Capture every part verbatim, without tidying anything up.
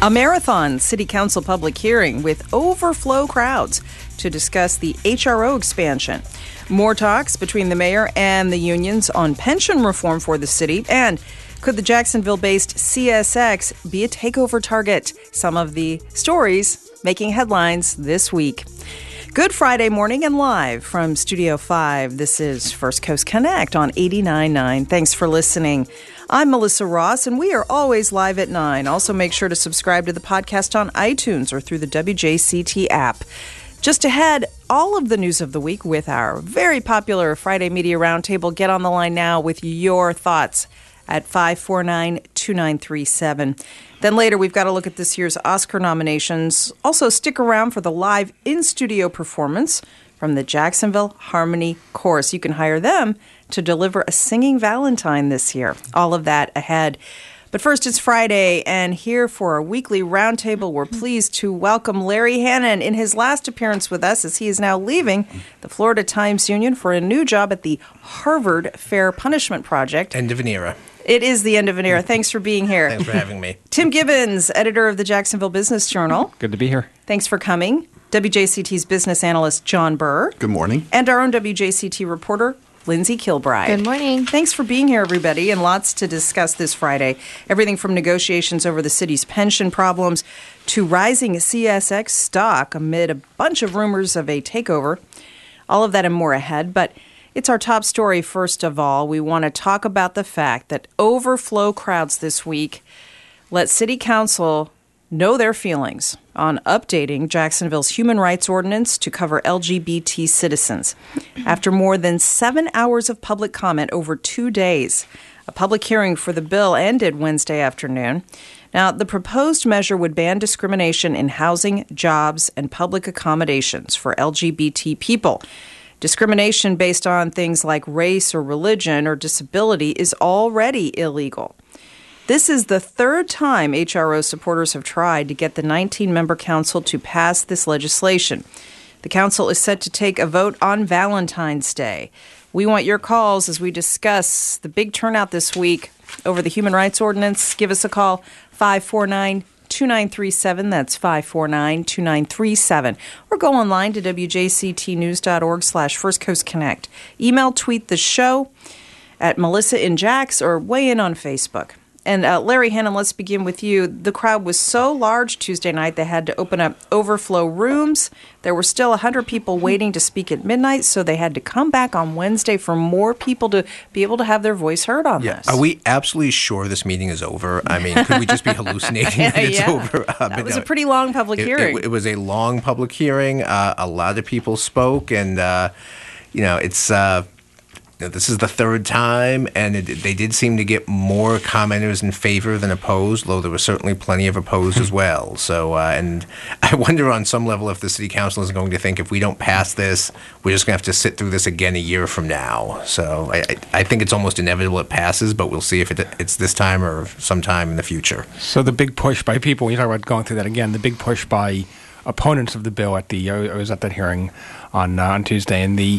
A marathon city council public hearing with overflow crowds to discuss the H R O expansion. More talks between the mayor and the unions on pension reform for the city. And could the Jacksonville-based C S X be a takeover target? Some of the stories making headlines this week. Good Friday morning and live from Studio five. This is First Coast Connect on eighty-nine point nine. Thanks for listening. I'm Melissa Ross, and we are always live at nine. Also, make sure to subscribe to the podcast on iTunes or through the W J C T app. Just ahead, all of the news of the week with our very popular Friday Media Roundtable. Get on the line now with your thoughts at five four nine, two nine three seven. Then later, we've got to look at this year's Oscar nominations. Also, stick around for the live in-studio performance from the Jacksonville Harmony Chorus. You can hire them to deliver a singing Valentine this year. All of that ahead. But first, it's Friday, and here for our weekly roundtable, we're pleased to welcome Larry Hannon in his last appearance with us, as he is now leaving the Florida Times Union for a new job at the Harvard Fair Punishment Project. End of an era. It is the end of an era. Thanks for being here. Thanks for having me. Tim Gibbons, editor of the Jacksonville Business Journal. Good to be here. Thanks for coming. W J C T's business analyst, John Burr. Good morning. And our own W J C T reporter, Lindsay Kilbride. Good morning. Thanks for being here, everybody, and lots to discuss this Friday. Everything from negotiations over the city's pension problems to rising C S X stock amid a bunch of rumors of a takeover. All of that and more ahead, but it's our top story first of all. We want to talk about the fact that overflow crowds this week let City Council know their feelings on updating Jacksonville's human rights ordinance to cover L G B T citizens. After more than seven hours of public comment over two days, a public hearing for the bill ended Wednesday afternoon. Now, the proposed measure would ban discrimination in housing, jobs, and public accommodations for L G B T people. Discrimination based on things like race or religion or disability is already illegal. This is the third time H R O supporters have tried to get the nineteen-member council to pass this legislation. The council is set to take a vote on Valentine's Day. We want your calls as we discuss the big turnout this week over the human rights ordinance. Give us a call, five four nine, two nine three seven. That's five four nine, two nine three seven. Or go online to W J C T news dot org slash First Coast Connect. Email, tweet the show at Melissa in Jax or weigh in on Facebook. And uh, Larry Hannon, let's begin with you. The crowd was so large Tuesday night, they had to open up overflow rooms. There were still one hundred people waiting to speak at midnight, so they had to come back on Wednesday for more people to be able to have their voice heard on yeah. this. Are we absolutely sure this meeting is over? I mean, could we just be hallucinating that it's yeah. over? Uh, that but was no, a pretty long public it, hearing. It, it was a long public hearing. Uh, a lot of people spoke, and, uh, you know, it's... Uh, This is the third time, and it, they did seem to get more commenters in favor than opposed, though there were certainly plenty of opposed as well. So, uh, and I wonder on some level if the city council is going to think if we don't pass this, we're just going to have to sit through this again a year from now. So I, I think it's almost inevitable it passes, but we'll see if it, it's this time or sometime in the future. So the big push by people, you talk about going through that again, the big push by opponents of the bill at the, I was at that hearing on, uh, on Tuesday, and the,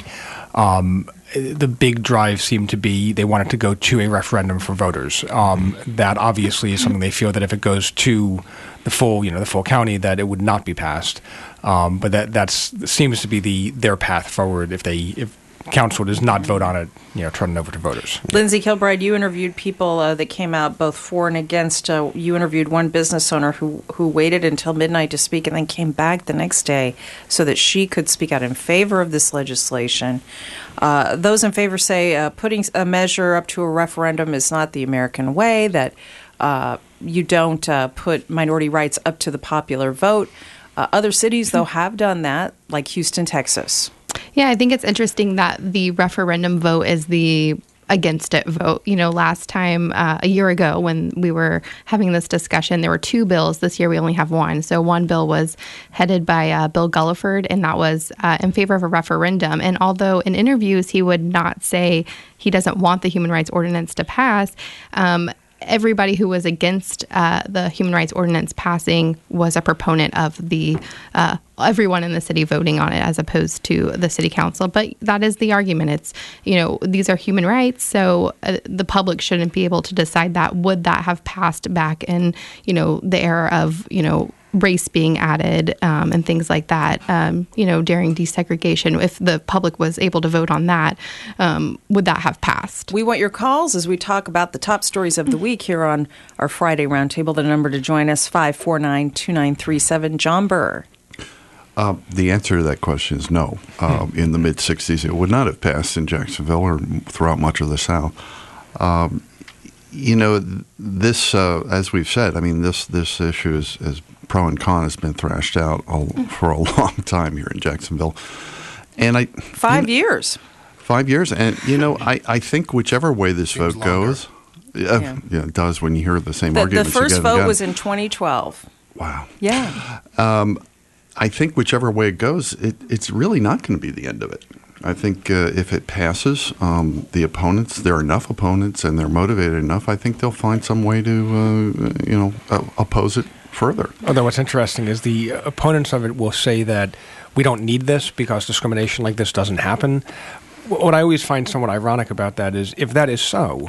um, the big drive seemed to be they wanted to go to a referendum for voters. Um, that obviously is something they feel that if it goes to the full, you know, the full county, that it would not be passed. Um, but that that's seems to be the their path forward if they if council does not vote on it, you know, turn it over to voters. Lindsay Kilbride, you interviewed people uh, that came out both for and against. Uh, you interviewed one business owner who, who waited until midnight to speak and then came back the next day so that she could speak out in favor of this legislation. Uh, those in favor say uh, putting a measure up to a referendum is not the American way, that uh, you don't uh, put minority rights up to the popular vote. Uh, other cities, though, have done that, like Houston, Texas. Yeah, I think it's interesting that the referendum vote is the against it vote. You know, last time, uh, a year ago, when we were having this discussion, there were two bills. This year we only have one. So one bill was headed by uh, Bill Gulliford, and that was uh, in favor of a referendum. And although in interviews he would not say he doesn't want the human rights ordinance to pass, um, everybody who was against uh, the human rights ordinance passing was a proponent of the uh, everyone in the city voting on it as opposed to the city council. But that is the argument. It's, you know, these are human rights, so uh, the public shouldn't be able to decide that. Would that have passed back in, you know, the era of, you know, race being added um, and things like that, um, you know, during desegregation? If the public was able to vote on that, um, would that have passed? We want your calls as we talk about the top stories of the week here on our Friday Roundtable. The number to join us, five four nine, two nine three seven. John Burr. Uh, the answer to that question is no. Uh, in the mid-sixties, it would not have passed in Jacksonville or throughout much of the South. Um, you know, this, uh, as we've said, I mean, this this issue is, is pro and con has been thrashed out all, for a long time here in Jacksonville. And I Five you know, years. Five years. And, you know, I, I think whichever way this Seems vote longer. goes, uh, yeah. yeah, it does when you hear the same the, arguments The first again vote again. was in twenty twelve. Wow. Yeah. Um, I think whichever way it goes, it, it's really not going to be the end of it. I think uh, if it passes, um, the opponents, there are enough opponents and they're motivated enough, I think they'll find some way to, uh, you know, uh, oppose it further. Although what's interesting is the opponents of it will say that we don't need this because discrimination like this doesn't happen. What I always find somewhat ironic about that is if that is so,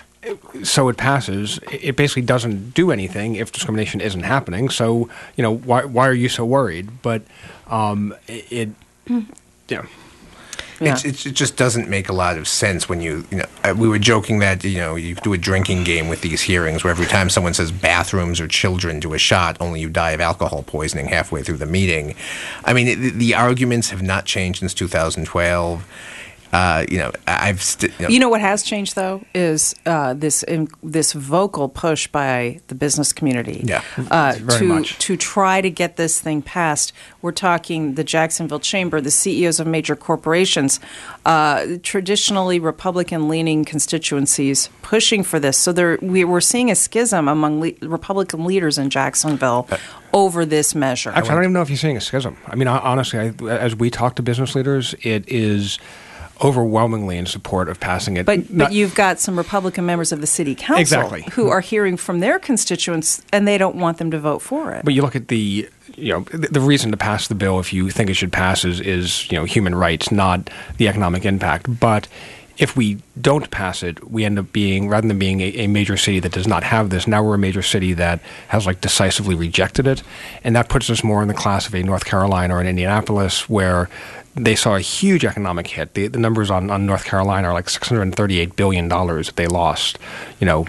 so it passes, it basically doesn't do anything if discrimination isn't happening. So, you know, why why are you so worried? But um, it, it yeah. Yeah. It's, it's, it just doesn't make a lot of sense when you, you know, uh, we were joking that, you know, you do a drinking game with these hearings where every time someone says bathrooms or children do a shot, only you die of alcohol poisoning halfway through the meeting. I mean, it, the arguments have not changed since two thousand twelve. Uh, you know, I've st- you, know, you know what has changed though is uh, this in, this vocal push by the business community. Yeah, uh, very to much. to try to get this thing passed. We're talking the Jacksonville Chamber, the C E Os of major corporations, uh, traditionally Republican-leaning constituencies pushing for this. So there, we we're seeing a schism among le- Republican leaders in Jacksonville uh, over this measure. Actually, I don't even know if you're seeing a schism. I mean, honestly, I, as we talk to business leaders, it is overwhelmingly in support of passing it. But Not, but you've got some Republican members of the city council Exactly. who are hearing from their constituents, and they don't want them to vote for it. But you look at the, you know, the, the reason to pass the bill, if you think it should pass, is, is, you know, human rights, not the economic impact. But if we don't pass it, we end up being, rather than being a, a major city that does not have this, now we're a major city that has, like, decisively rejected it. And that puts us more in the class of a North Carolina or an Indianapolis, where they saw a huge economic hit. The, the numbers on, on North Carolina are like six hundred thirty-eight billion dollars that they lost, you know,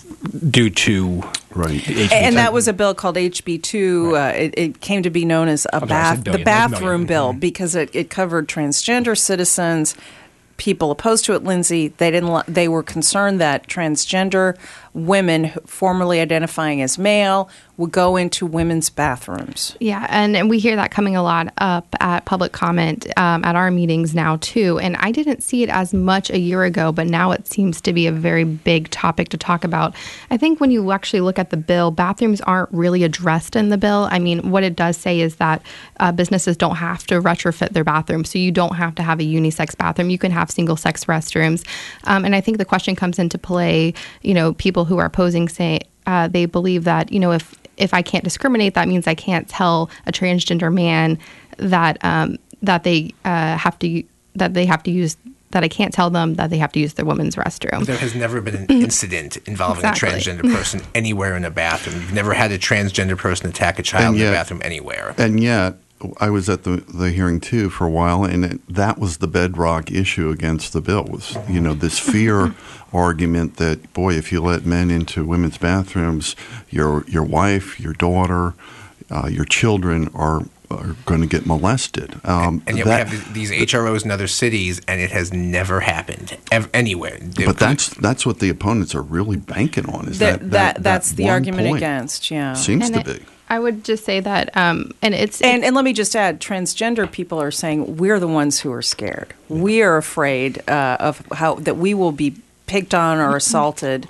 due to right. H B two. And that was a bill called H B two. Right. Uh, it, it came to be known as a I'm sorry, I bath, said the billion. That's bathroom million. bill, Mm-hmm. because it, it covered transgender citizens. People opposed to it, Lindsay, they didn't. li- They were concerned that transgender women, who- formerly identifying as male, would go into women's bathrooms. Yeah, and, and we hear that coming a lot up at public comment um, at our meetings now, too. And I didn't see it as much a year ago, but now it seems to be a very big topic to talk about. I think when you actually look at the bill, bathrooms aren't really addressed in the bill. I mean, what it does say is that uh, businesses don't have to retrofit their bathrooms, so you don't have to have a unisex bathroom. You can have single-sex restrooms. Um, and I think the question comes into play, you know, people who are opposing say uh, they believe that, you know, if if I can't discriminate, that means I can't tell a transgender man that um, that they uh, have to that they have to use that I can't tell them that they have to use their women's restroom. There has never been an incident involving Exactly. a transgender person anywhere in a bathroom. You've never had a transgender person attack a child And in yet- a bathroom anywhere. And yet, I was at the, the hearing, too, for a while, and it, that was the bedrock issue against the bill was, you know, this fear argument that, boy, if you let men into women's bathrooms, your your wife, your daughter, uh, your children are are going to get molested. Um, And yet that- we have these H R Os in other cities, and it has never happened ev- anywhere. But that's that's what the opponents are really banking on. Is That, that, that, that's the one argument point. against, yeah. Seems And to it- be. I would just say that, um, and it's And, and let me just add, transgender people are saying we're the ones who are scared. We are afraid uh, of how that we will be picked on or assaulted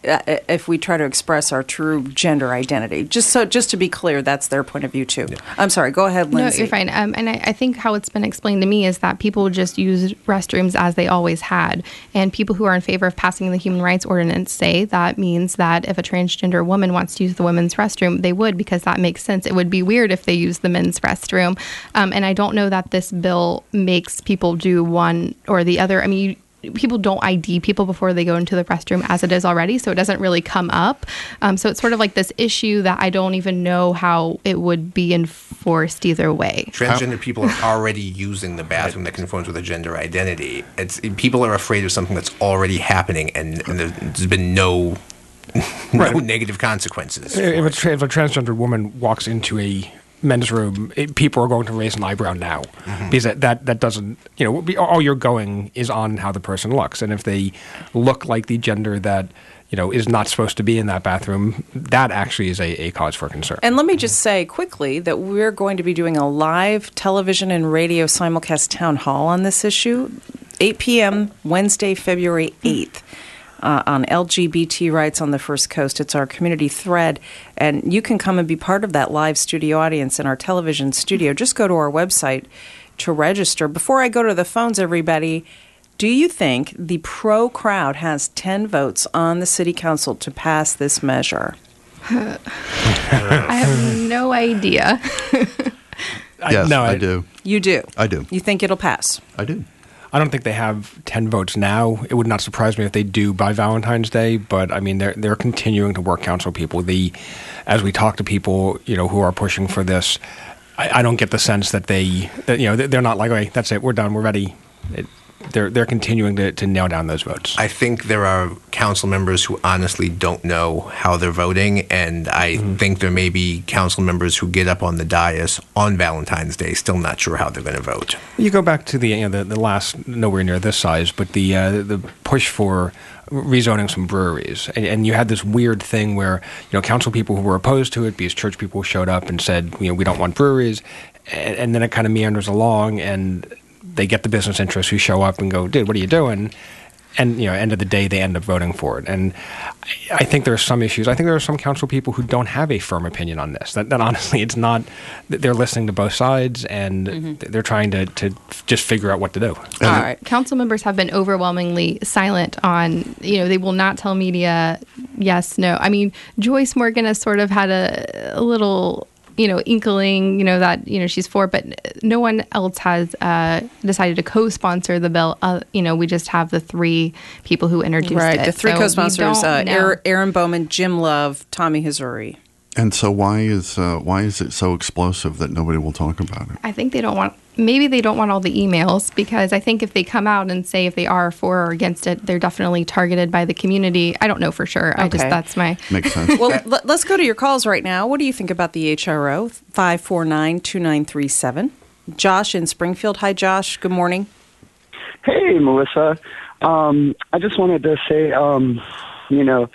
uh, if we try to express our true gender identity. Just so, just to be clear, that's their point of view too. Yeah. I'm sorry. Go ahead, Lindsay. No, you're fine. Um, and I, I think how it's been explained to me is that people just use restrooms as they always had, and people who are in favor of passing the human rights ordinance say that means that if a transgender woman wants to use the women's restroom, they would, because that makes sense. It would be weird if they used the men's restroom. Um, and I don't know that this bill makes people do one or the other. I mean, you, people don't I D people before they go into the restroom as it is already, so it doesn't really come up. Um, so it's sort of like this issue that I don't even know how it would be enforced either way. Transgender people are already using the bathroom that conforms with a gender identity. It's people are afraid of something that's already happening, and, and there's been no no Right. negative consequences. If a, tra- if a transgender woman walks into a men's room, it, people are going to raise an eyebrow now, mm-hmm. because that, that, that doesn't, you know, be, all you're going is on how the person looks. And if they look like the gender that, you know, is not supposed to be in that bathroom, that actually is a, a cause for concern. And let me just say quickly that we're going to be doing a live television and radio simulcast town hall on this issue, eight p.m. Wednesday, February eighth. Uh, on L G B T rights on the First Coast. It's our community thread, and you can come and be part of that live studio audience in our television studio. Just go to our website to register. Before I go to the phones, everybody, do you think the pro crowd has ten votes on the city council to pass this measure? I have no idea. Yes, no, I, I- do. You do? I do. You think it'll pass? I do. I don't think they have ten votes now. It would not surprise me if they do by Valentine's Day, but I mean, they're they're continuing to work council people. The, as we talk to people, you know, who are pushing for this, I, I don't get the sense that they, that, you know, they're not like, okay, that's it, we're done, we're ready. It, they're they're continuing to, to nail down those votes. I think there are council members who honestly don't know how they're voting, and I mm-hmm. think there may be council members who get up on the dais on Valentine's Day still not sure how they're going to vote. You go back to the you know the, the last nowhere near this size, but the uh, the push for rezoning some breweries, and, and you had this weird thing where you know council people who were opposed to it because church people showed up and said you know we don't want breweries, and, and then it kind of meanders along and they get the business interests who show up and go, dude, what are you doing? And, you know, end of the day, they end up voting for it. And I, I think there are some issues. I think there are some council people who don't have a firm opinion on this. That, that honestly, it's not, they're listening to both sides and mm-hmm. they're trying to, to just figure out what to do. All right. Council members have been overwhelmingly silent on, you know, they will not tell media yes, no. I mean, Joyce Morgan has sort of had a, a little, you know, inkling, you know, that, you know, she's for, but no one else has uh, decided to co-sponsor the bill. Uh, you know, we just have the three people who introduced right, it. Right, the three so co-sponsors, uh, Aaron, Aaron Bowman, Jim Love, Tommy Hazuri. And so why is uh, why is it so explosive that nobody will talk about it? I think they don't want, maybe they don't want all the emails, because I think if they come out and say if they are for or against it, they're definitely targeted by the community. I don't know for sure. Okay. I just, that's my... Makes sense. Well, l- let's go to your calls right now. What do you think about the H R O? five four nine, two nine three seven. Josh in Springfield. Hi, Josh. Good morning. Hey, Melissa. Um, I just wanted to say, um, you know,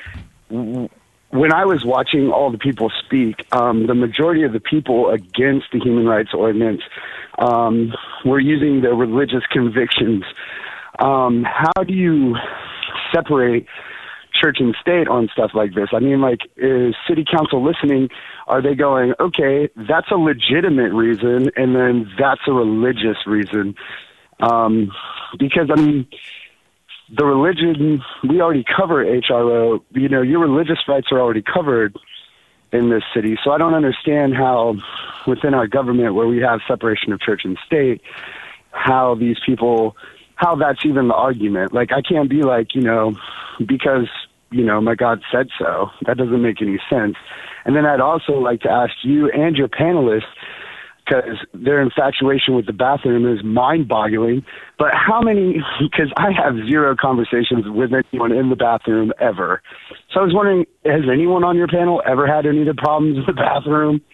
w- when I was watching all the people speak, um, the majority of the people against the Human Rights Ordinance um, were using their religious convictions. Um, how do you separate church and state on stuff like this? I mean, like, is city council listening? Are they going, okay, that's a legitimate reason, and then that's a religious reason? Um, because, I mean, the religion, we already cover H R O. You know, your religious rights are already covered in this city. So I don't understand how within our government, where we have separation of church and state, how these people, how that's even the argument. Like, I can't be like, you know, because, you know, my God said so. That doesn't make any sense. And then I'd also like to ask you and your panelists, because their infatuation with the bathroom is mind-boggling. But how many, because I have zero conversations with anyone in the bathroom ever. So I was wondering, has anyone on your panel ever had any of the problems with the bathroom?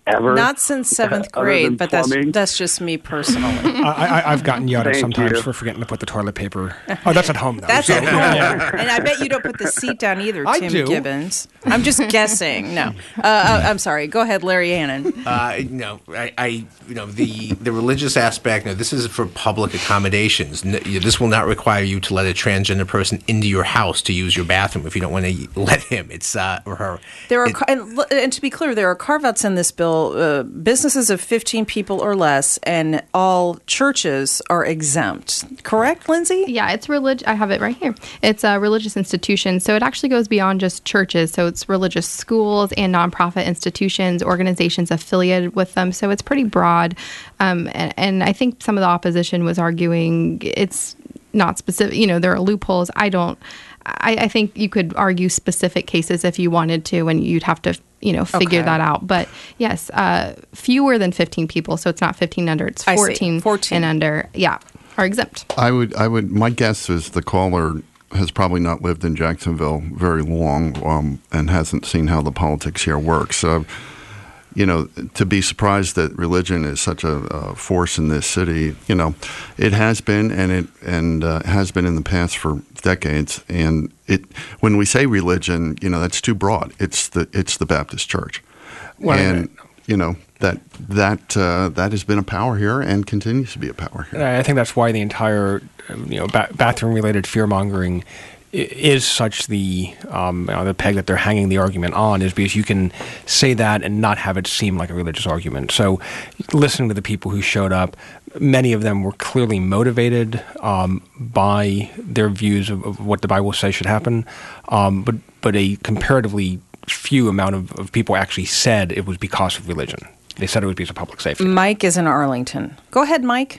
ever. Not since seventh Other grade, than but that's plumbing. that's just me personally. I, I, I've gotten yelled at Thank sometimes you. for forgetting to put the toilet paper. Oh, that's at home, though. That's so- at home. And I bet you don't put the seat down either, I Tim do. Gibbons. I'm just guessing. No. Uh, uh, I'm sorry. Go ahead, Larry Annan. Uh, no, I, I, you know, the the religious aspect. No, this is for public accommodations. N- you- This will not require you to let a transgender person into your house to use your bathroom if you don't want to let him. It's uh, or her. There are, It- ca- and, l- and to be clear, there are carve-outs in this bill. Uh, businesses of fifteen people or less, and all churches are exempt. Correct, Lindsay? Yeah, it's relig- I have it right here. It's a religious institution, so it actually goes beyond just churches. So it's religious schools and nonprofit institutions, organizations affiliated with them. So it's pretty broad. Um, and, and I think some of the opposition was arguing it's not specific. You know, there are loopholes. I don't. I, I think you could argue specific cases if you wanted to, and you'd have to, you know, figure Okay. that out. But yes, uh, fewer than fifteen people. So it's not fifteen under. It's I see. fourteen, fourteen. and under. Yeah, are exempt. I would, I would. My guess is the caller has probably not lived in Jacksonville very long um, and hasn't seen how the politics here works. So, you know, to be surprised that religion is such a, a force in this city, you know, it has been, and it and uh, has been in the past for decades. And it, when we say religion, you know, that's too broad. It's the it's the Baptist Church, Well, and you know that that uh, that has been a power here and continues to be a power here. I think that's why the entire, um, you know, ba- bathroom-related fear-mongering i- is such the um, you know, the peg that they're hanging the argument on, is because you can say that and not have it seem like a religious argument. So, listening to the people who showed up, many of them were clearly motivated um, by their views of, of what the Bible says should happen, um, but but a comparatively few amount of, of people actually said it was because of religion. They said it was because of public safety. Mike is in Arlington. Go ahead, Mike.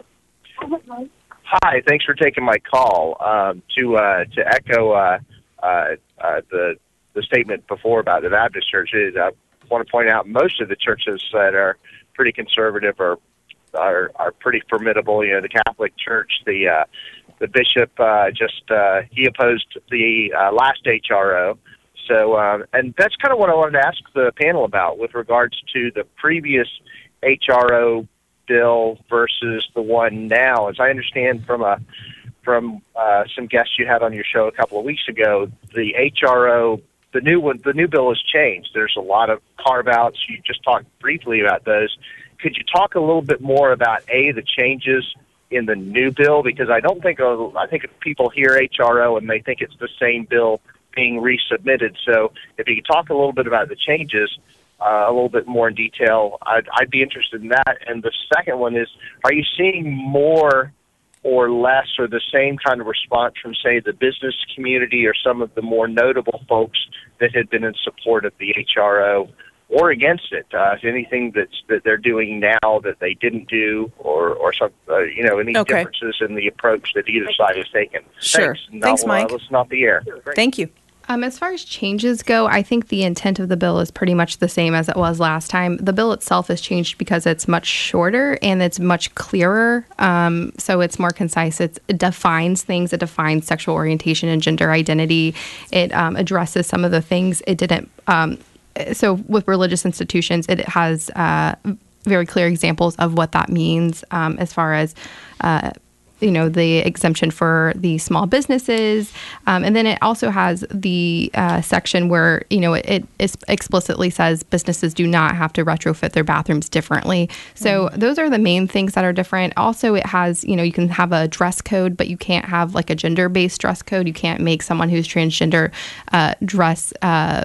Hi, thanks for taking my call. Um, to uh, to echo uh, uh, uh, the the statement before about the Baptist churches, I want to point out most of the churches that are pretty conservative are are, are pretty formidable. You know, the Catholic Church, the uh, the bishop uh, just uh, he opposed the uh, last H R O. So, uh, and that's kind of what I wanted to ask the panel about with regards to the previous H R O bill versus the one now. As I understand from a from uh, some guests you had on your show a couple of weeks ago, the H R O, the new one, the new bill has changed. There's a lot of carve-outs. You just talked briefly about those. Could you talk a little bit more about a the changes in the new bill? Because I don't think uh, I think if people hear H R O and they think it's the same bill being resubmitted. So if you could talk a little bit about the changes uh, a little bit more in detail, I'd, I'd be interested in that. And the second one is, are you seeing more or less or the same kind of response from, say, the business community or some of the more notable folks that had been in support of the H R O or against it? Uh, if anything that's, that they're doing now that they didn't do, or, or some, uh, you know, any Okay. differences in the approach that either side has taken? Sure. Thanks, Thanks, Now, Mike. Uh, listen off the air. Thank you. Um, as far as changes go, I think the intent of the bill is pretty much the same as it was last time. The bill itself has changed because it's much shorter and it's much clearer. Um, so it's more concise. It's, it defines things. It defines sexual orientation and gender identity. It um, addresses some of the things it didn't. Um, so with religious institutions, it has uh, very clear examples of what that means um, as far as uh, you know, the exemption for the small businesses. Um, and then it also has the uh, section where, you know, it, it explicitly says businesses do not have to retrofit their bathrooms differently. So mm-hmm. those are the main things that are different. Also, it has, you know, you can have a dress code, but you can't have like a gender-based dress code. You can't make someone who's transgender uh, dress uh,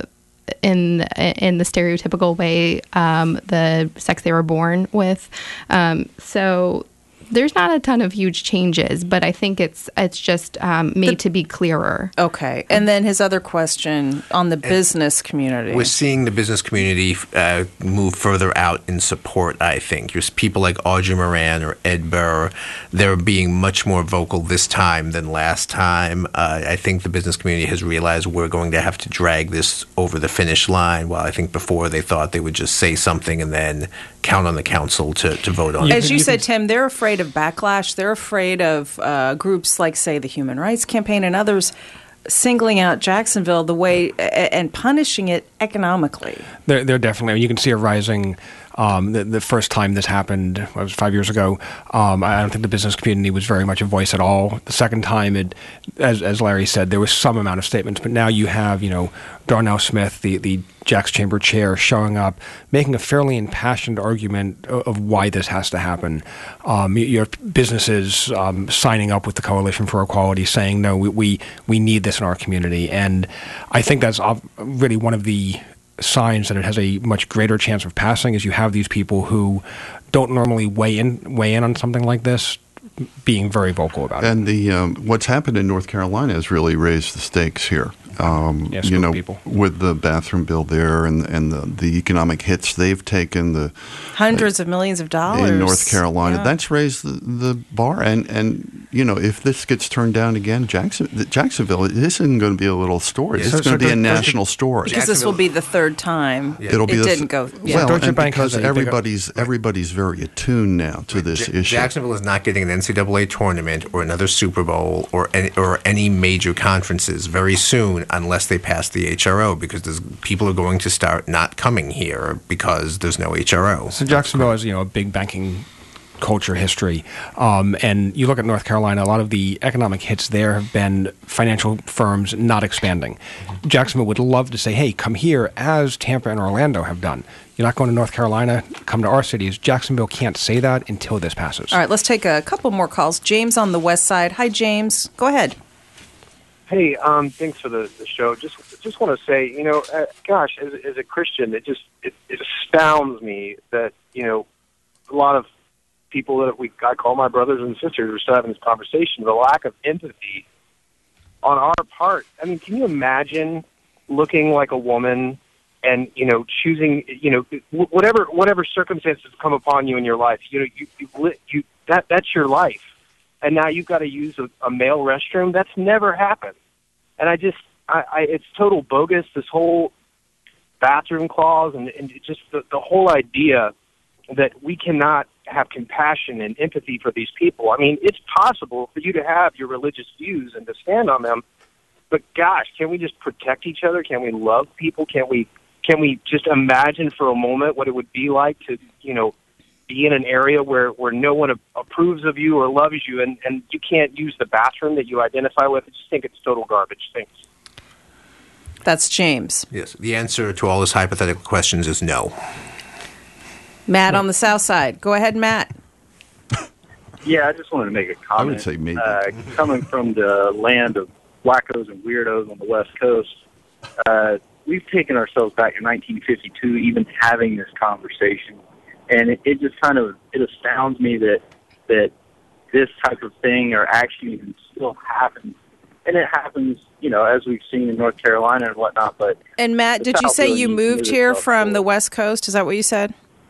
in in the stereotypical way, um, the sex they were born with. Um, so there's not a ton of huge changes, but I think it's it's just um, made the, to be clearer. Okay. And then his other question on the business community. We're seeing the business community uh, move further out in support, I think. There's people like Audrey Moran or Ed Burr. They're being much more vocal this time than last time. Uh, I think the business community has realized we're going to have to drag this over the finish line, while I think before they thought they would just say something and then count on the council to, to vote on it. As you said, Tim, they're afraid of backlash. They're afraid of uh, groups like, say, the Human Rights Campaign and others singling out Jacksonville the way and punishing it economically? They're, they're definitely. You can see a rising. Um, the, the first time this happened, it was five years ago. Um, I don't think the business community was very much a voice at all. The second time, it, as as Larry said, there was some amount of statements. But now you have, you know, Darnell Smith, the the Jack's Chamber chair, showing up, making a fairly impassioned argument of, of why this has to happen. Um, you, you have businesses um, signing up with the Coalition for Equality, saying, "No, we, we we need this in our community." And I think that's really one of the signs that it has a much greater chance of passing, is you have these people who don't normally weigh in weigh in on something like this being very vocal about it. And the um, what's happened in North Carolina has really raised the stakes here. Um, Yeah, you know, people. with the bathroom bill there and and the, the economic hits they've taken, the Hundreds of millions of dollars. in North Carolina, Yeah. that's raised the, the bar. And and you know, if this gets turned down again, Jackson, Jacksonville, this isn't going to be a little story. Yeah, It's so- going to so be a does- does national story. Because this will be the third time. Yeah. It'll be it the- didn't go. Yeah. Well, Deutsche and Bank because has a big- everybody's everybody's very attuned now to this Ja- issue. Jacksonville is not getting an N C double A tournament or another Super Bowl or any, or any major conferences very soon unless they pass the H R O, because there's, people are going to start not coming here because there's no H R O. So Jacksonville has, you know, a big banking culture history. Um, and you look at North Carolina, a lot of the economic hits there have been financial firms not expanding. Jacksonville would love to say, hey, come here, as Tampa and Orlando have done. You're not going to North Carolina, come to our cities. Jacksonville can't say that until this passes. All right, let's take a couple more calls. James on the west side. Hi, James. Go ahead. Hey, um, thanks for the, the show. Just just want to say, you know, uh, gosh, as, as a Christian, it just it, it astounds me that, you know, a lot of people that we I call my brothers and sisters are still having this conversation. The lack of empathy on our part. I mean, can you imagine looking like a woman and, you know, choosing, you know, whatever whatever circumstances come upon you in your life, you know, you you, you that that's your life. And now you've got to use a, a male restroom. That's never happened. And I just, I, I it's total bogus, this whole bathroom clause and, and just the, the whole idea that we cannot have compassion and empathy for these people. I mean, it's possible for you to have your religious views and to stand on them, but gosh, can we just protect each other? Can we love people? Can we, can we just imagine for a moment what it would be like to, you know, be in an area where, where no one approves of you or loves you, and, and you can't use the bathroom that you identify with? I just think it's total garbage. Thanks. That's James. Yes, the answer to all his hypothetical questions is no. Matt on the south side. Go ahead, Matt. Yeah, I just wanted to make a comment. I would say maybe. Uh, coming from the land of wackos and weirdos on the West Coast, uh, we've taken ourselves back to nineteen fifty-two, even having this conversation. And it, it just kind of, it astounds me that that this type of thing or action even still happens. And it happens, you know, as we've seen in North Carolina and whatnot. But And Matt, did you say you moved here from the West Coast? Is that what you said?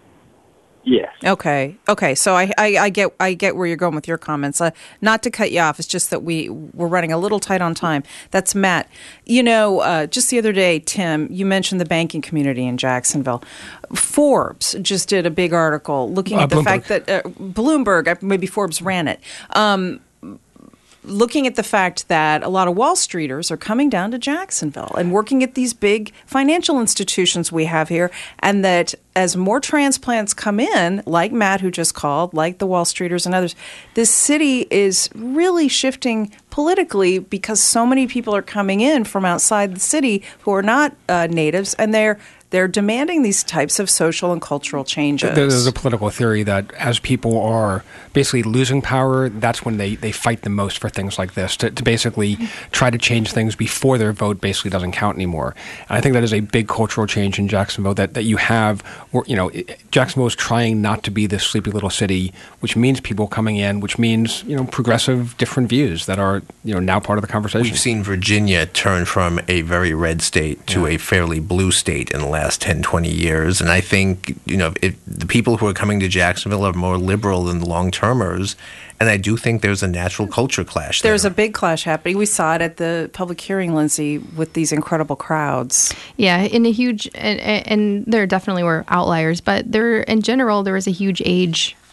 Yes. Okay. Okay. So I, I, I get I get where you're going with your comments. Uh, not to cut you off, it's just that we we're running a little tight on time. That's Matt. You know, uh, just the other day, Tim, you mentioned the banking community in Jacksonville. Forbes just did a big article looking Uh, at the Bloomberg. fact that uh, Bloomberg, uh, maybe Forbes ran it. Um, looking at the fact that a lot of Wall Streeters are coming down to Jacksonville and working at these big financial institutions we have here, and that as more transplants come in, like Matt who just called, like the Wall Streeters and others, this city is really shifting politically because so many people are coming in from outside the city who are not uh, natives, and they're they're demanding these types of social and cultural changes. There's a political theory that as people are basically losing power, that's when they, they fight the most for things like this, to, to basically try to change things before their vote basically doesn't count anymore. And I think that is a big cultural change in Jacksonville that, that you have, where, you know, it, Jacksonville is trying not to be this sleepy little city, which means people coming in, which means, you know, progressive different views that are, you know, now part of the conversation. We've seen Virginia turn from a very red state to Yeah. a fairly blue state in the last ten, twenty years. And I think, you know, if the people who are coming to Jacksonville are more liberal than the long-termers. And I do think there's a natural culture clash there. There's a big clash happening. We saw it at the public hearing, Lindsay, with these incredible crowds. Yeah, in a huge, and, and there definitely were outliers, but there, in general, there was a huge age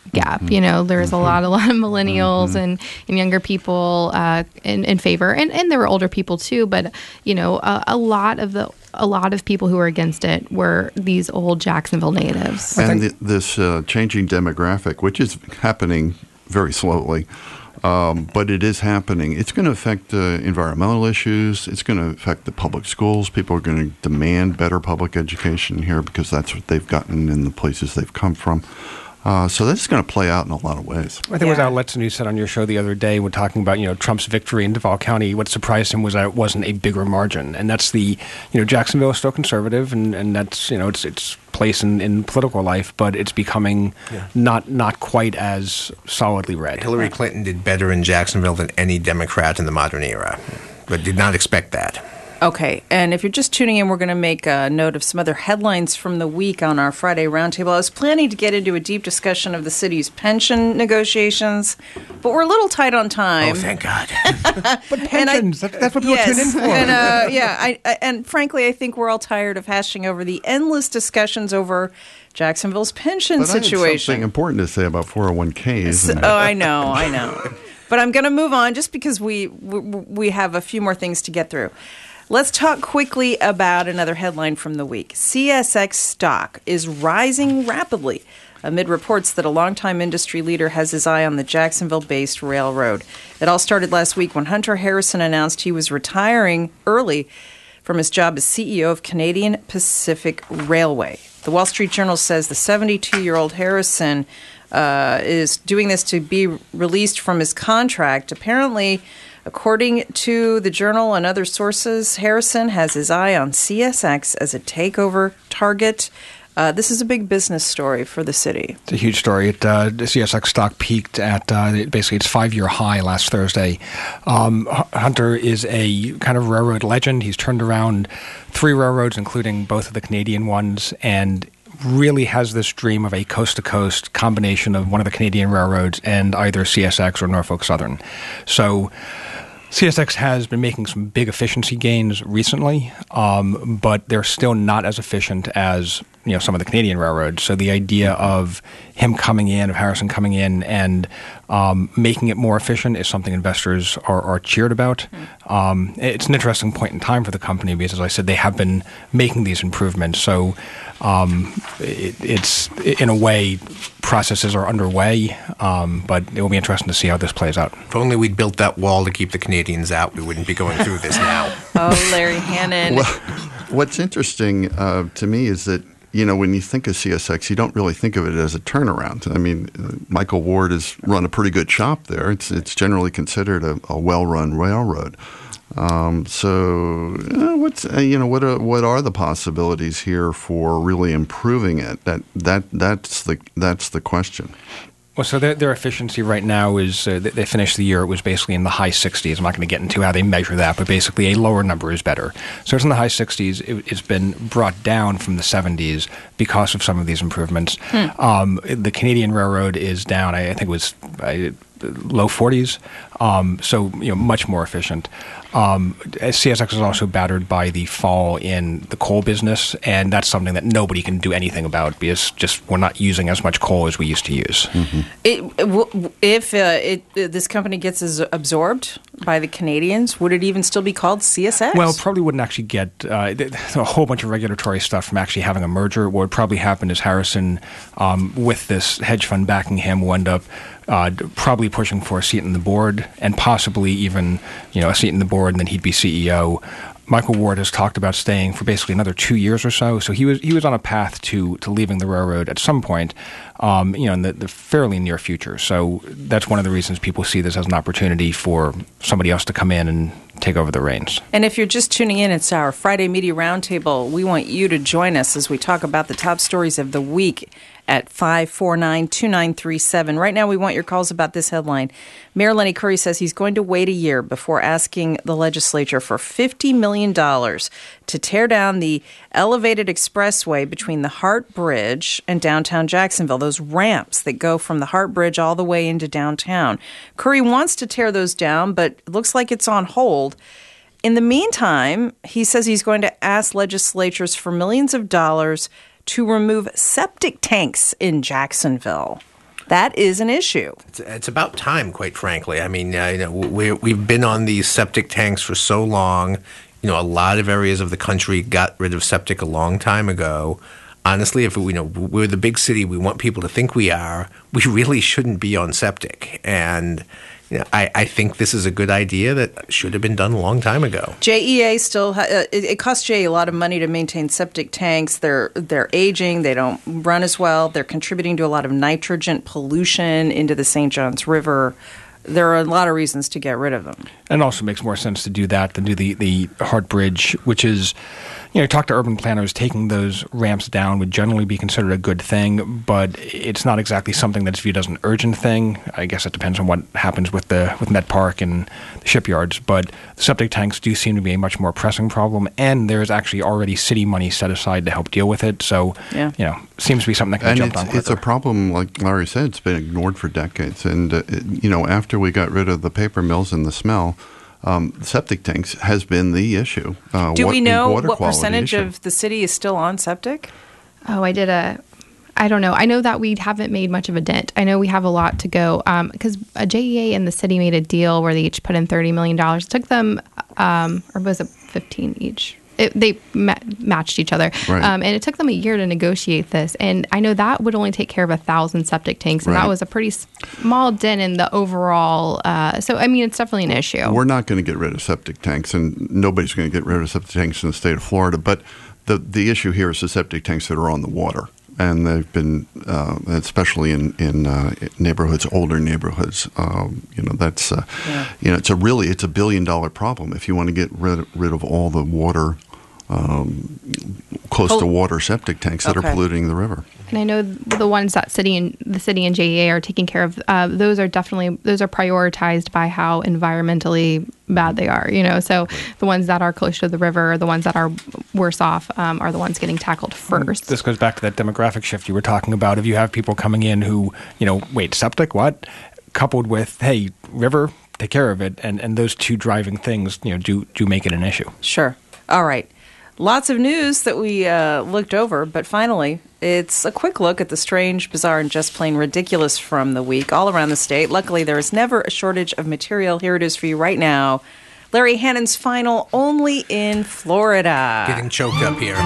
gap. You know, there's a lot, a lot of millennials Mm-hmm. and, and younger people uh, in, in favor, and, and there were older people too. But you know, a, a lot of the a lot of people who were against it were these old Jacksonville natives. And th- this uh, changing demographic, which is happening very slowly, um, but it is happening. It's going to affect uh, environmental issues. It's going to affect the public schools. People are going to demand better public education here because that's what they've gotten in the places they've come from. Uh, so that's going to play out in a lot of ways. I think it was Outlets, and you said on your show the other day, when talking about, you know, Trump's victory in Duval County, what surprised him was that it wasn't a bigger margin. And that's the, you know, Jacksonville is still conservative, and, and that's, you know, it's its place in, in political life, but it's becoming Yeah. not not quite as solidly red. Hillary Clinton did better in Jacksonville than any Democrat in the modern era, but did not expect that. Okay, and if you're just tuning in, we're going to make a note of some other headlines from the week on our Friday Roundtable. I was planning to get into a deep discussion of the city's pension negotiations, but we're a little tight on time. Oh, thank God. But pensions, that, that's what people Yes, tune in for. and uh, yeah, I, I, and frankly, I think we're all tired of hashing over the endless discussions over Jacksonville's pention But I have situation. something important to say about four oh one Ks. So- and- oh, I know, I know. But I'm going to move on just because we, we we have a few more things to get through. Let's talk quickly about another headline from the week. C S X stock is rising rapidly amid reports that a longtime industry leader has his eye on the Jacksonville-based railroad. It all started last week when Hunter Harrison announced he was retiring early from his job as C E O of Canadian Pacific Railway. The Wall Street Journal says the seventy-two-year-old Harrison uh, is doing this to be released from his contract. Apparently, according to the Journal and other sources, Harrison has his eye on C S X as a takeover target. Uh, this is a big business story for the city. It's a huge story. It, uh, the C S X stock peaked at uh, basically its five-year high last Thursday. Um, Hunter is a kind of railroad legend. He's turned around three railroads, including both of the Canadian ones, and really has this dream of a coast-to-coast combination of one of the Canadian railroads and either C S X or Norfolk Southern. So C S X has been making some big efficiency gains recently, um, but they're still not as efficient as, you know, some of the Canadian railroads. So the idea of him coming in, of Harrison coming in and um, making it more efficient is something investors are, are cheered about. Mm. Um, it's an interesting point in time for the company because, as I said, they have been making these improvements. So um, it, it's, in a way, processes are underway, um, but it will be interesting to see how this plays out. If only we'd built that wall to keep the Canadians out, we wouldn't be going through this now. Oh, Larry Hannon. Well, what's interesting uh, to me is that, you know, when you think of C S X, you don't really think of it as a turnaround. I mean, uh, Michael Ward has run a pretty good shop there. It's it's generally considered a, a well-run railroad. Um, so, uh, what's uh, you know what are what are the possibilities here for really improving it? That that that's the that's the question. Well, so their, their efficiency right now is, uh, they finished the year, it was basically in the high sixties. I'm not going to get into how they measure that, but basically a lower number is better. So it's in the high sixties. It, it's been brought down from the seventies because of some of these improvements. Hmm. Um, the Canadian Railroad is down, I, I think it was uh, low forties, um, so you know much more efficient. Um, C S X is also battered by the fall in the coal business, and that's something that nobody can do anything about because just we're not using as much coal as we used to use. Mm-hmm. It, if uh, it, this company gets absorbed by the Canadians, would it even still be called C S X? Well, it probably wouldn't actually get uh, a whole bunch of regulatory stuff from actually having a merger. What would probably happen is Harrison, um, with this hedge fund backing him, will end up Uh, probably pushing for a seat in the board and possibly even, you know, a seat in the board, and then he'd be C E O. Michael Ward has talked about staying for basically another two years or so. So he was he was on a path to to leaving the railroad at some point, um, you know, in the, the fairly near future. So that's one of the reasons people see this as an opportunity for somebody else to come in and take over the reins. And if you're just tuning in, it's our Friday Media Roundtable. We want you to join us as we talk about the top stories of the week at five four nine, two nine three seven. Right now, we want your calls about this headline. Mayor Lenny Curry says he's going to wait a year before asking the legislature for fifty million dollars to tear down the elevated expressway between the Hart Bridge and downtown Jacksonville, those ramps that go from the Hart Bridge all the way into downtown. Curry wants to tear those down, but it looks like it's on hold. In the meantime, he says he's going to ask legislatures for millions of dollars to remove septic tanks in Jacksonville. That is an issue. It's, it's about time, quite frankly. I mean, uh, you know, we we've been on these septic tanks for so long. You know, a lot of areas of the country got rid of septic a long time ago. Honestly, if we, you know, we're the big city we want people to think we are, we really shouldn't be on septic. And you know, I, I think this is a good idea that should have been done a long time ago. J E A still ha- uh, it, it costs J E A a lot of money to maintain septic tanks. They're they're aging. They don't run as well. They're contributing to a lot of nitrogen pollution into the Saint Johns River. There are a lot of reasons to get rid of them. And it also makes more sense to do that than do the, the Hart Bridge, which is, you know, talk to urban planners, taking those ramps down would generally be considered a good thing, but it's not exactly something that's viewed as an urgent thing. I guess it depends on what happens with the with Met Park and the shipyards, but the septic tanks do seem to be a much more pressing problem, and there's actually already city money set aside to help deal with it. So, yeah. you know, seems to be something that can and be jumped it's, on quicker. it's a problem, like Larry said, it's been ignored for decades. And, uh, it, you know, after we got rid of the paper mills and the smell, um, septic tanks has been the issue. Uh, Do wa- we know water what quality percentage issue. of the city is still on septic? Oh, I did a, I don't know. I know that we haven't made much of a dent. I know we have a lot to go because um, a J E A and the city made a deal where they each put in thirty million dollars. It took them, um, or was it fifteen each? It, they ma- matched each other. Right. Um, and it took them a year to negotiate this. And I know that would only take care of a thousand septic tanks. And Right. that was a pretty small dent in the overall. Uh, so, I mean, it's definitely an issue. We're not going to get rid of septic tanks, and nobody's going to get rid of septic tanks in the state of Florida. But the the issue here is the septic tanks that are on the water. And they've been, uh, especially in in uh, neighborhoods, older neighborhoods. Um, you know, that's uh, Yeah. you know, it's a really it's a billion dollar problem if you want to get rid rid of all the water um, close Pol- to water septic tanks that Okay. are polluting the river. And I know the ones that city and the city and J E A are taking care of. Uh, those are definitely those are prioritized by how environmentally bad they are. You know, so the ones that are close to the river, the ones that are worse off, um, are the ones getting tackled first. This goes back to that demographic shift you were talking about. If you have people coming in who, you know, wait, septic, what? Coupled with, hey, river, take care of it, and, and those two driving things, you know, do do make it an issue. Sure. All right. Lots of news that we uh, looked over, but finally, it's a quick look at the strange, bizarre, and just plain ridiculous from the week all around the state. Luckily, there is never a shortage of material. Here it is for you right now. Larry Hannon's final only in Florida. Getting choked up here.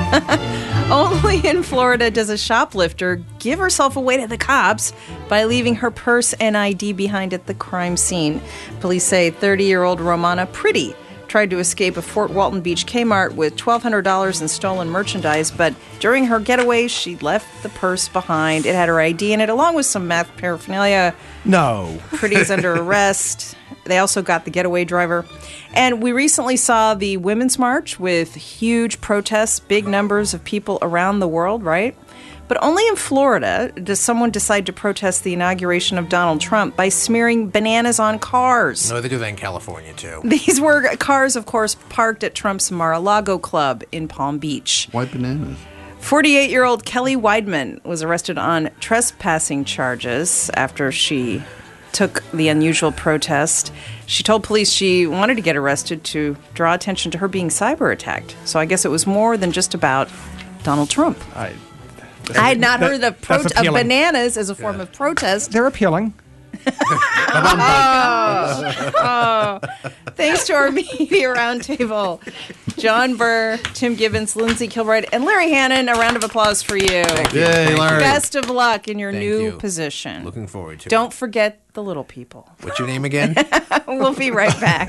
Only in Florida does a shoplifter give herself away to the cops by leaving her purse and I D behind at the crime scene. Police say thirty-year-old Romana Pretty tried to escape a Fort Walton Beach Kmart with twelve hundred dollars in stolen merchandise, but during her getaway, she left the purse behind. It had her I D in it, along with some meth paraphernalia. No. Pretty is under arrest. They also got the getaway driver. And we recently saw the Women's March with huge protests, big numbers of people around the world, right? But only in Florida does someone decide to protest the inauguration of Donald Trump by smearing bananas on cars. No, they do that in California, too. These were cars, of course, parked at Trump's Mar-a-Lago Club in Palm Beach. Why bananas? forty-eight-year-old Kelly Weidman was arrested on trespassing charges after she took the unusual protest. She told police she wanted to get arrested to draw attention to her being cyber attacked. So I guess it was more than just about Donald Trump. I, I had not that- heard of, that's pro- of appealing. bananas as a form of protest. They're appealing. Oh, thanks to our media roundtable, John Burr, Tim Gibbons, Lindsay Kilbride, and Larry Hannon. A round of applause for you. Yay, Larry. Best of luck in your Thank new you. position. Looking forward to it. Don't forget the little people. What's your name again? We'll be right back.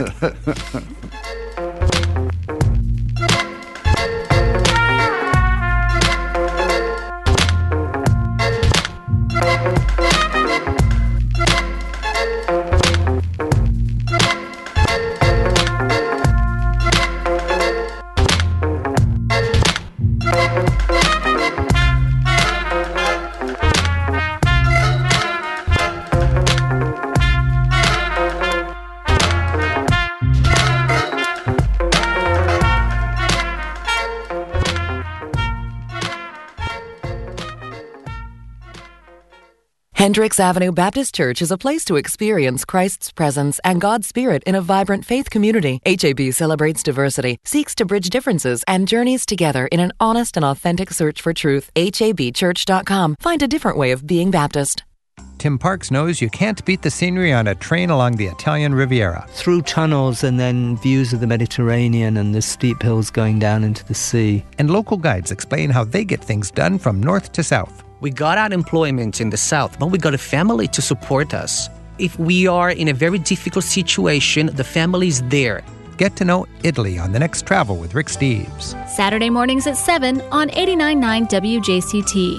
Hendricks Avenue Baptist Church is a place to experience Christ's presence and God's Spirit in a vibrant faith community. H A B celebrates diversity, seeks to bridge differences, and journeys together in an honest and authentic search for truth. H A B church dot com. Find a different way of being Baptist. Tim Parks knows you can't beat the scenery on a train along the Italian Riviera. Through tunnels and then views of the Mediterranean and the steep hills going down into the sea. And local guides explain how they get things done from north to south. We got out employment in the south, but we got a family to support us. If we are in a very difficult situation, the family's there. Get to know Italy on the next Travel with Rick Steves. Saturday mornings at seven on eighty-nine point nine W J C T.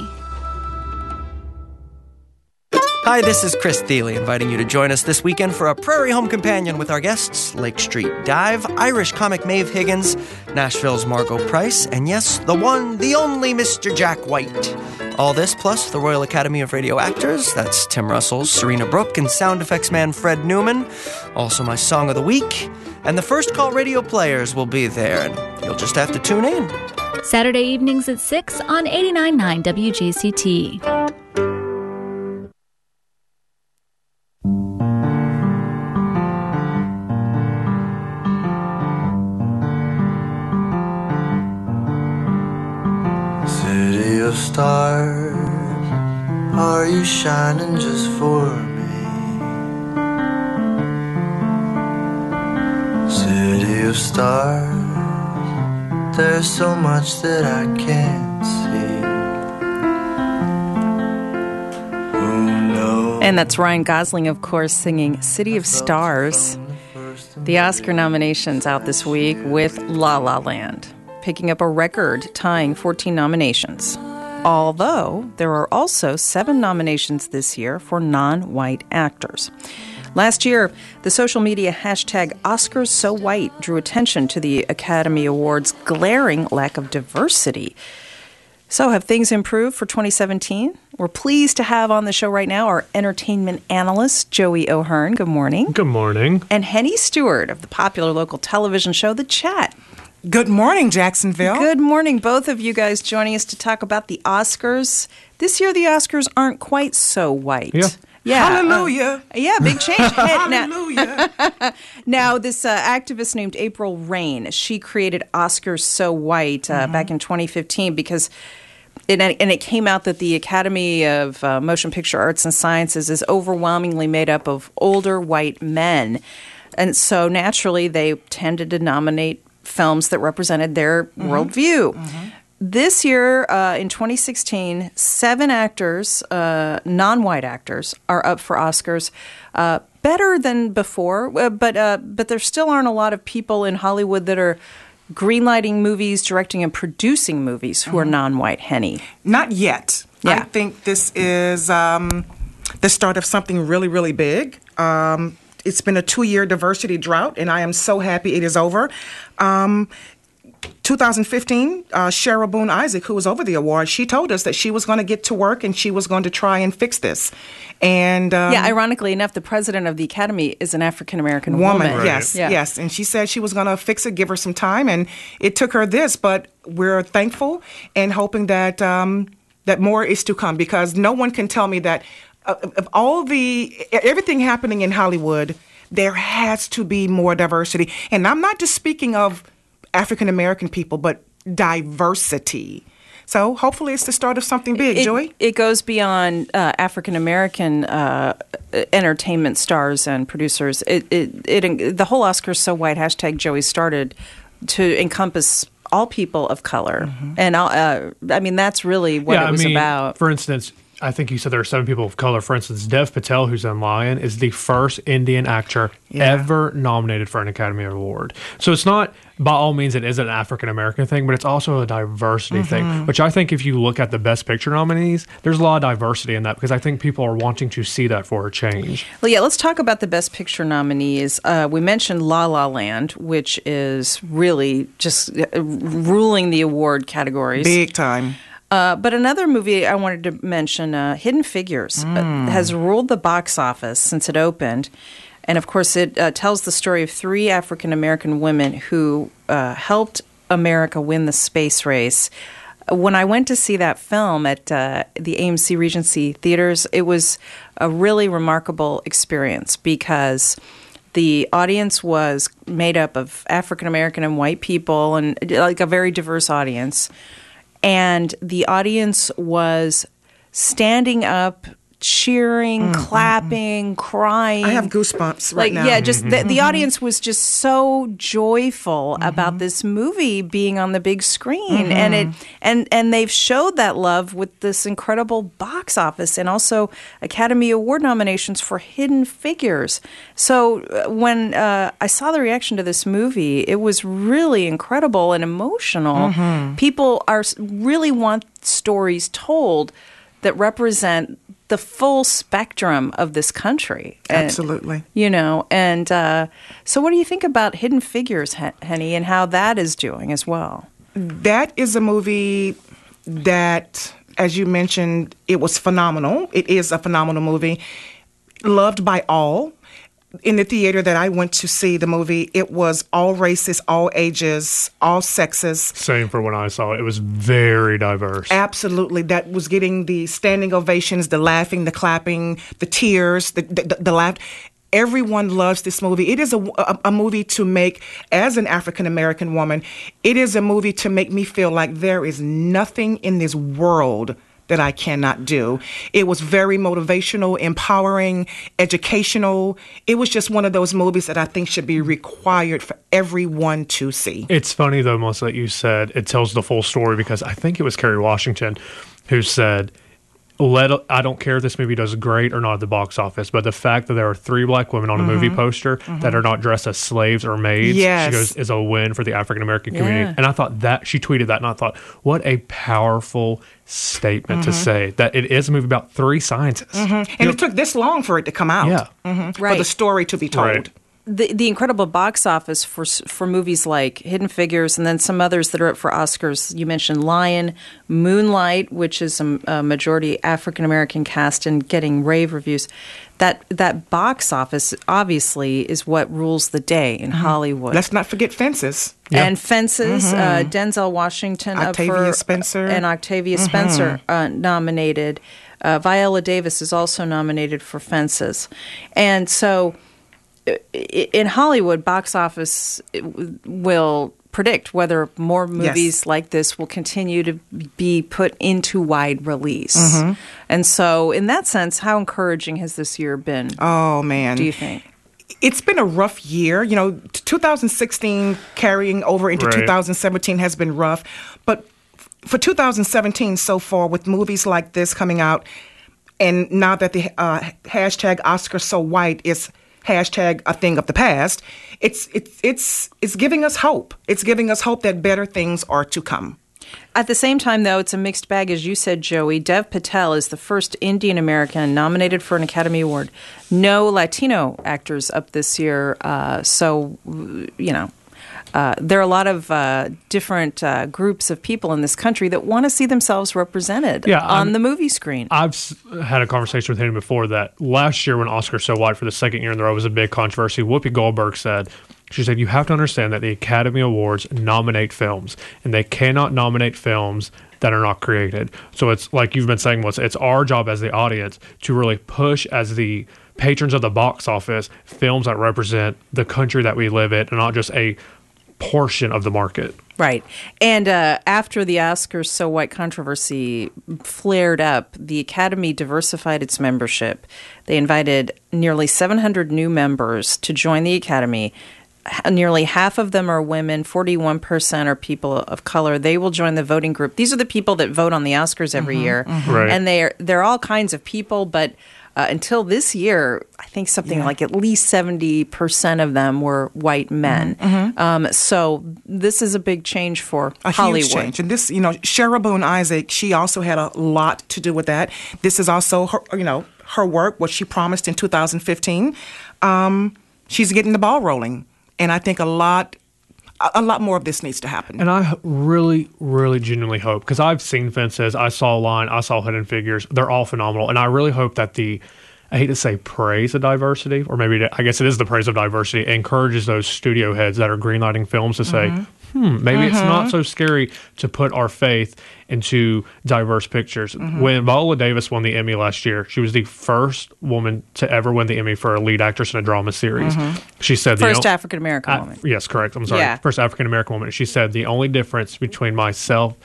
Hi, this is Chris Thiele, inviting you to join us this weekend for a Prairie Home Companion with our guests, Lake Street Dive, Irish comic Maeve Higgins, Nashville's Margot Price, and yes, the one, the only Mister Jack White. All this plus the Royal Academy of Radio Actors, that's Tim Russell's Serena Brooke and sound effects man Fred Newman, also my Song of the Week, and the First Call Radio Players will be there, and you'll just have to tune in. Saturday evenings at six on eighty-nine point nine W J C T. City of stars, are you shining just for me? City of stars, there's so much that I can't see. Who knows? And that's Ryan Gosling, of course, singing City of Stars. The Oscar nominations out this week with La La Land, picking up a record, tying fourteen nominations. Although there are also seven nominations this year for non-white actors. Last year, the social media hashtag OscarsSoWhite drew attention to the Academy Awards' glaring lack of diversity. So have things improved for twenty seventeen? We're pleased to have on the show right now our entertainment analyst, Joey O'Hearn. Good morning. Good morning. And Henny Stewart of the popular local television show, The Chat. Good morning, Jacksonville. Good morning, both of you guys joining us to talk about the Oscars. This year, the Oscars aren't quite so white. Yeah. Yeah, Hallelujah. Uh, yeah, big change. Hallelujah. Now, now this uh, activist named April Rain, she created Oscars So White uh, mm-hmm. back in twenty fifteen because, it, and it came out that the Academy of uh, Motion Picture Arts and Sciences is overwhelmingly made up of older white men. And so naturally, they tended to nominate films that represented their mm-hmm. worldview. Mm-hmm. This year, uh, in twenty sixteen, seven actors, uh, non-white actors, are up for Oscars. Uh, better than before, uh, but uh, but there still aren't a lot of people in Hollywood that are greenlighting movies, directing and producing movies who mm-hmm. are non-white, Henny. Not yet. Yeah. I think this is um, the start of something really, really big. Um, it's been a two-year diversity drought, and I am so happy it is over. Um, twenty fifteen, uh, Cheryl Boone Isaac, who was over the award, she told us that she was going to get to work and she was going to try and fix this. And um, yeah, ironically enough, the president of the Academy is an African-American woman. woman. Right. Yes, yeah. yes. And she said she was going to fix it, give her some time, and it took her this. But we're thankful and hoping that um, that more is to come, because no one can tell me that uh, of all the everything happening in Hollywood, there has to be more diversity. And I'm not just speaking of African American people, but diversity. So hopefully it's the start of something big, it, Joey. It goes beyond uh, African American uh, entertainment stars and producers. It, it, it, the whole Oscars So White hashtag Joey started to encompass all people of color. Mm-hmm. And uh, I mean, that's really what yeah, it was I mean, about. For instance, I think you said there are seven people of color. For instance, Dev Patel, who's in Lion, is the first Indian actor yeah. ever nominated for an Academy Award. So it's not, by all means, it is an African-American thing, but it's also a diversity mm-hmm. thing, which I think if you look at the Best Picture nominees, there's a lot of diversity in that, because I think people are wanting to see that for a change. Well, yeah, let's talk about the Best Picture nominees. Uh, we mentioned La La Land, which is really just ruling the award categories. Big time. Uh, but another movie I wanted to mention, uh, Hidden Figures, mm. uh, has ruled the box office since it opened. And, of course, it uh, tells the story of three African-American women who uh, helped America win the space race. When I went to see that film at uh, the A M C Regency Theaters, it was a really remarkable experience, because the audience was made up of African-American and white people, and like a very diverse audience. And the audience was standing up cheering, clapping, crying. I have goosebumps right like, now. Yeah, just the, the Mhm. audience was just so joyful about this movie being on the big screen, Mhm. and it and and they've showed that love with this incredible box office and also Academy Award nominations for Hidden Figures. So uh, when uh, I saw the reaction to this movie, it was really incredible and emotional. Mhm. People are really want stories told that represent the full spectrum of this country. And, Absolutely. you know, and uh, so what do you think about Hidden Figures, Henny, and how that is doing as well? That is a movie that, as you mentioned, it was phenomenal. It is a phenomenal movie, loved by all. In the theater that I went to see the movie, it was all races, all ages, all sexes. Same for when I saw it. It was very diverse. Absolutely. That was getting the standing ovations, the laughing, the clapping, the tears, the, the, the laugh. Everyone loves this movie. It is a, a, a movie to make, as an African-American woman, it is a movie to make me feel like there is nothing in this world that I cannot do. It was very motivational, empowering, educational. It was just one of those movies that I think should be required for everyone to see. It's funny, though, Melissa, that you said it tells the full story, because I think it was Kerry Washington who said, Let I don't care if this movie does great or not at the box office, but the fact that there are three black women on a Mhm. movie poster Mhm. that are not dressed as slaves or maids, Yes. she goes, is a win for the African American community. Yeah. And I thought that, she tweeted that, and I thought, what a powerful statement to Mhm. say, that it is a movie about three scientists. hmm And it took this long for it to come out. Yeah. hmm For Right. the story to be told. Right. The the incredible box office for for movies like Hidden Figures and then some others that are up for Oscars. You mentioned Lion, Moonlight, which is a, a majority African American cast and getting rave reviews. That that box office obviously is what rules the day in Hollywood. Let's not forget Fences. And Fences, Mhm. uh, Denzel Washington Octavia up for, Spencer. and Octavia Mhm. Spencer uh, nominated. Uh, Viola Davis is also nominated for Fences, and so i- i- in Hollywood, box office will predict whether more movies like this will continue to be put into wide release. Mhm. And so, in that sense, how encouraging has this year been? Oh, man. Do you think? It's been a rough year. You know, t- two thousand sixteen carrying over into Right. two thousand seventeen has been rough. But f- for two thousand seventeen so far, with movies like this coming out, and now that the uh, hashtag Oscar So White is hashtag a thing of the past, it's it's it's it's giving us hope. It's giving us hope that better things are to come. At the same time, though, it's a mixed bag, as you said, Joey. Dev Patel is the first Indian American nominated for an Academy Award. No Latino actors up this year. Uh, so, you know, uh, there are a lot of uh, different uh, groups of people in this country that want to see themselves represented Yeah, on I'm- the movie screen. I've s- had a conversation with him before that last year when Oscar So White for the second year in a row was a big controversy. Whoopi Goldberg said, she said, you have to understand that the Academy Awards nominate films, and they cannot nominate films that are not created. So it's like you've been saying, Melissa, it's our job as the audience to really push as the patrons of the box office films that represent the country that we live in and not just a portion of the market. Right. And uh, after the Oscars So White controversy flared up, the Academy diversified its membership. They invited nearly seven hundred new members to join the Academy. H- Nearly half of them are women, forty-one percent are people of color. They will join the voting group. These are the people that vote on the Oscars every Mhm, year. mhm. Right. And they're, they're all kinds of people, but uh, until this year, I think something Yeah. like at least seventy percent of them were white men. Mhm. Um, so this is a big change for A Hollywood. huge change. And this, you know, Cheryl Boone Isaac, she also had a lot to do with that. This is also her, you know, her work, what she promised in two thousand fifteen. Um, she's getting the ball rolling. And I think a lot, a- a lot more of this needs to happen. And I h- really, really genuinely hope, because I've seen Fences, I saw Line, I saw Hidden Figures. They're all phenomenal. And I really hope that the, I hate to say praise of diversity, or maybe I guess it is the praise of diversity, encourages those studio heads that are greenlighting films to say, Mhm. hmm, maybe it's Mhm. not so scary to put our faith into diverse pictures. Mhm. When Viola Davis won the Emmy last year, she was the first woman to ever win the Emmy for a lead actress in a drama series. Mhm. She said the First o- African American Uh, woman. Yes, correct. I'm sorry. Yeah. First African American woman. She said the only difference between myself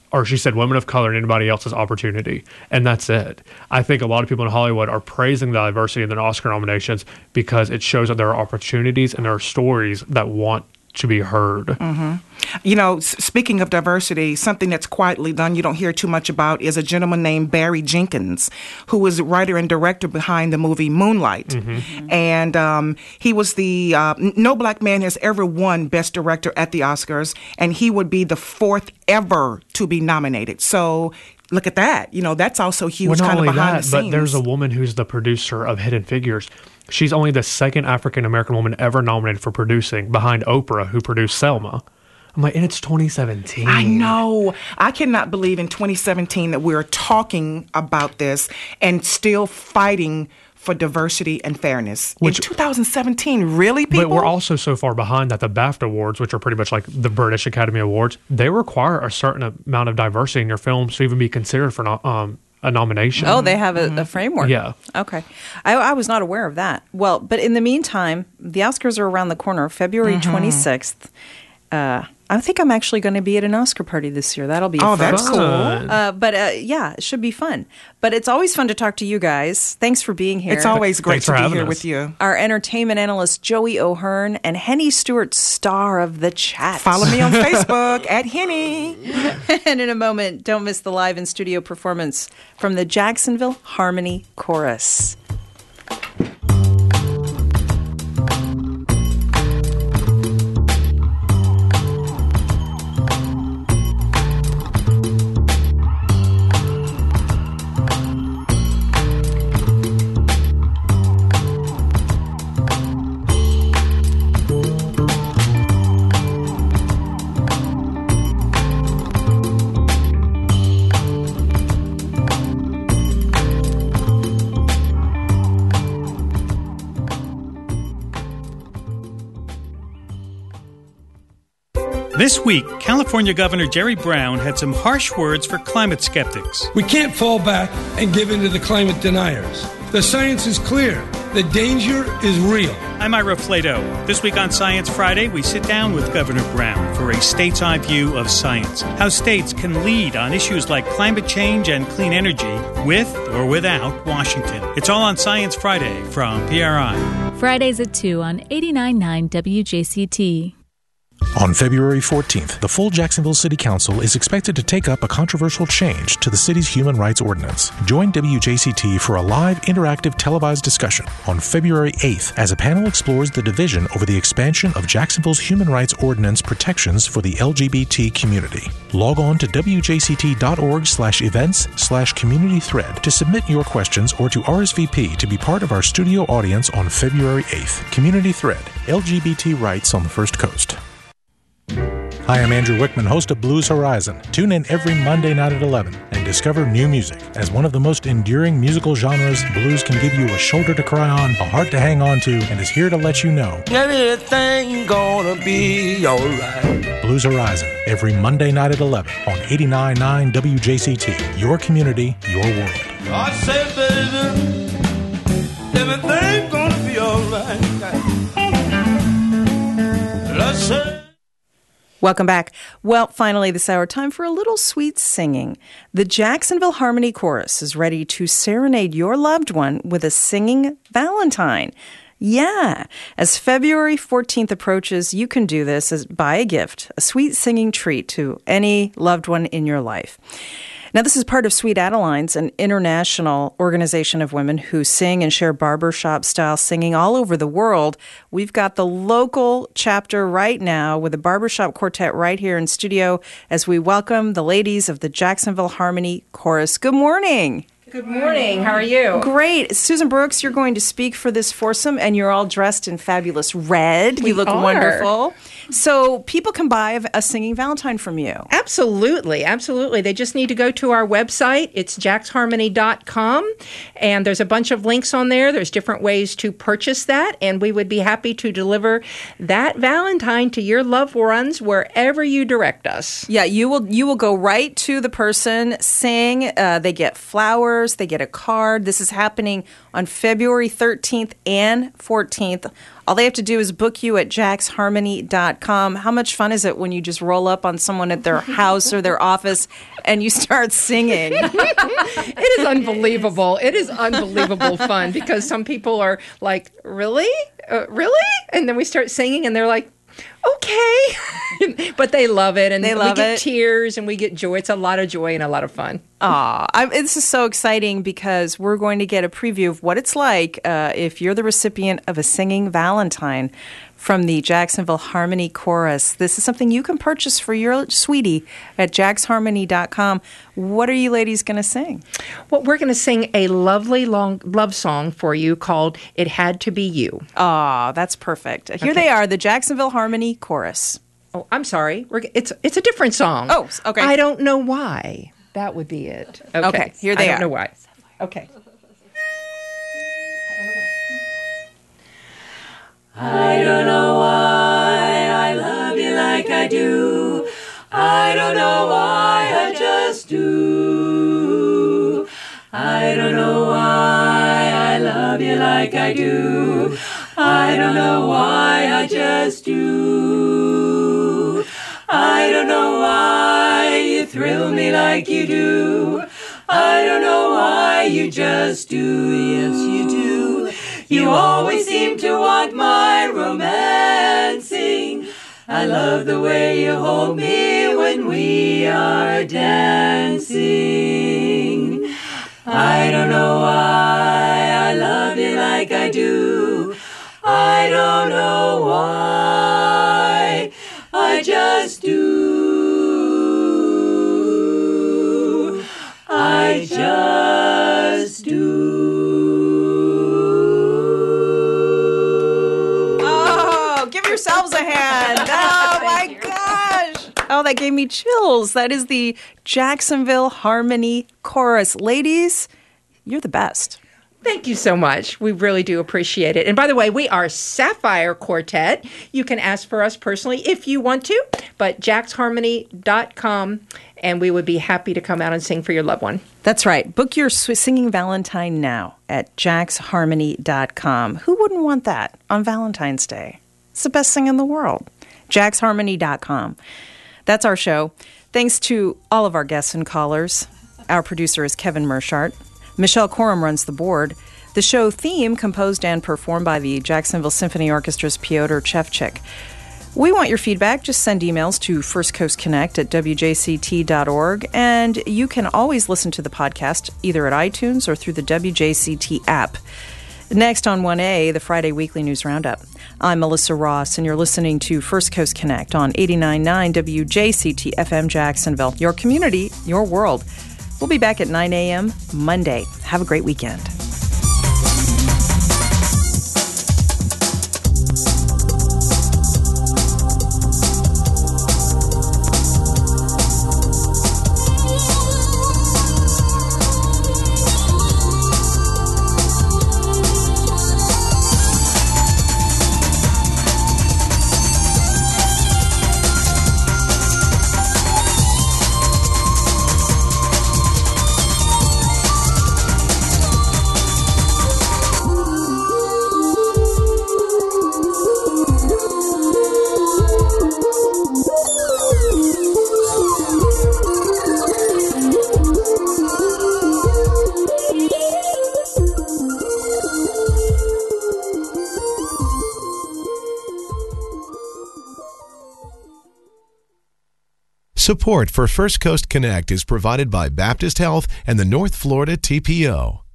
or she said women of color and anybody else's opportunity. And that's it. I think a lot of people in Hollywood are praising the diversity in the Oscar nominations because it shows that there are opportunities and there are stories that want to be heard. Mm-hmm. You know, s- speaking of diversity, something that's quietly done you don't hear too much about is a gentleman named Barry Jenkins, who was writer and director behind the movie Moonlight. Mm-hmm. And um, he was the, uh, no black man has ever won Best Director at the Oscars, and he would be the fourth ever to be nominated. So look at that. You know, that's also huge, well, not kind of only behind that, the scenes. but there's a woman who's the producer of Hidden Figures. She's only the second African-American woman ever nominated for producing, behind Oprah, who produced Selma. I'm like, and it's twenty seventeen. I know. I cannot believe in twenty seventeen that we're talking about this and still fighting for diversity and fairness. Which, in two thousand seventeen, really, people? But we're also so far behind that the BAFTA Awards, which are pretty much like the British Academy Awards, they require a certain amount of diversity in your films to even be considered for no, um, a nomination. Oh, they have a, a framework. Yeah. Okay. I, I was not aware of that. Well, but in the meantime, the Oscars are around the corner, February mm-hmm. twenty-sixth. Uh, I think I'm actually going to be at an Oscar party this year. That'll be oh, fun. that's cool. Uh, but uh, yeah, it should be fun. But it's always fun to talk to you guys. Thanks for being here. It's always great to be here us. with you. Our entertainment analyst, Joey O'Hearn, and Henny Stewart, star of The Chat. Follow me on Facebook at Henny. And in a moment, don't miss the live in-studio performance from the Jacksonville Harmony Chorus. This week, California Governor Jerry Brown had some harsh words for climate skeptics. We can't fall back and give in to the climate deniers. The science is clear. The danger is real. I'm Ira Flato. This week on Science Friday, we sit down with Governor Brown for a state's-eye view of science. How states can lead on issues like climate change and clean energy with or without Washington. It's all on Science Friday from P R I. Fridays at two on eighty-nine point nine W J C T. On February fourteenth, the full Jacksonville City Council is expected to take up a controversial change to the city's Human Rights Ordinance. Join W J C T for a live, interactive, televised discussion on February eighth as a panel explores the division over the expansion of Jacksonville's Human Rights Ordinance protections for the L G B T community. Log on to W J C T dot org slash events slash community thread to submit your questions or to R S V P to be part of our studio audience on February eighth. Community Thread, L G B T rights on the First Coast. Hi, I'm Andrew Wickman, host of Blues Horizon. Tune in every Monday night at eleven and discover new music. As one of the most enduring musical genres, blues can give you a shoulder to cry on, a heart to hang on to, and is here to let you know everything gonna be alright. Blues Horizon, every Monday night at eleven on eighty-nine point nine W J C T. Your community, your world. I said, baby, everything gonna be alright. I said. Welcome back. Well, finally this hour, time for a little sweet singing. The Jacksonville Harmony Chorus is ready to serenade your loved one with a singing Valentine. Yeah. As February fourteenth approaches, you can do this as buy a gift, a sweet singing treat to any loved one in your life. Now, this is part of Sweet Adelines, an international organization of women who sing and share barbershop-style singing all over the world. We've got the local chapter right now with a barbershop quartet right here in studio as we welcome the ladies of the Jacksonville Harmony Chorus. Good morning. Good morning. How are you? Great. Susan Brooks, you're going to speak for this foursome, and you're all dressed in fabulous red. We you look are. wonderful. So people can buy a, a singing Valentine from you. Absolutely. Absolutely. They just need to go to our website. It's jax harmony dot com, and there's a bunch of links on there. There's different ways to purchase that, and we would be happy to deliver that Valentine to your loved ones wherever you direct us. Yeah, you will you will go right to the person, sing, uh, they get flowers, dollars. They get a card. This is happening on February thirteenth and fourteenth. All they have to do is book you at jax harmony dot com. How much fun is it when you just roll up on someone at their house or their office and you start singing? It is unbelievable. It is unbelievable fun because some people are like, really? Uh, really? And then we start singing and they're like, okay. But they love it. And they love we get it. tears and we get joy. It's a lot of joy and a lot of fun. Aw, I, this is so exciting because we're going to get a preview of what it's like uh, if you're the recipient of a singing Valentine from the Jacksonville Harmony Chorus. This is something you can purchase for your sweetie at jax harmony dot com. What are you ladies going to sing? Well, we're going to sing a lovely long love song for you called It Had to Be You. Aw, that's perfect. Here Okay. they are, the Jacksonville Harmony Chorus. Oh, I'm sorry. We're, it's it's a different song. Oh, okay. I don't know why. That would be it. Okay, Okay, here they I don't are. know why. Okay. I don't know why I love you like I do. I don't know why I just do. I don't know why I love you like I do. I don't know why I just do. I don't know why you thrill me like you do. I don't know why you just do. Yes, you do. You always seem to want my romancing. I love the way you hold me when we are dancing. I don't know why I love you like I do. I don't know why. I just do. I just do. Oh, give yourselves a hand. Oh, my gosh. Oh, that gave me chills. That is the Jacksonville Harmony Chorus. Ladies, you're the best. Thank you so much. We really do appreciate it. And by the way, we are Sapphire Quartet. You can ask for us personally if you want to, but jax harmony dot com, and we would be happy to come out and sing for your loved one. That's right. Book your sw- singing Valentine now at jax harmony dot com. Who wouldn't want that on Valentine's Day? It's the best thing in the world. jax harmony dot com. That's our show. Thanks to all of our guests and callers. Our producer is Kevin Mershart. Michelle Corum runs the board. The show theme composed and performed by the Jacksonville Symphony Orchestra's Piotr Chevchik. We want your feedback. Just send emails to First Coast Connect at w j c t dot org, and you can always listen to the podcast either at iTunes or through the W J C T app. Next on one A, the Friday Weekly News Roundup. I'm Melissa Ross, and you're listening to First Coast Connect on eighty-nine point nine W J C T F M Jacksonville. Your community, your world. We'll be back at nine a.m. Monday. Have a great weekend. Support for First Coast Connect is provided by Baptist Health and the North Florida T P O.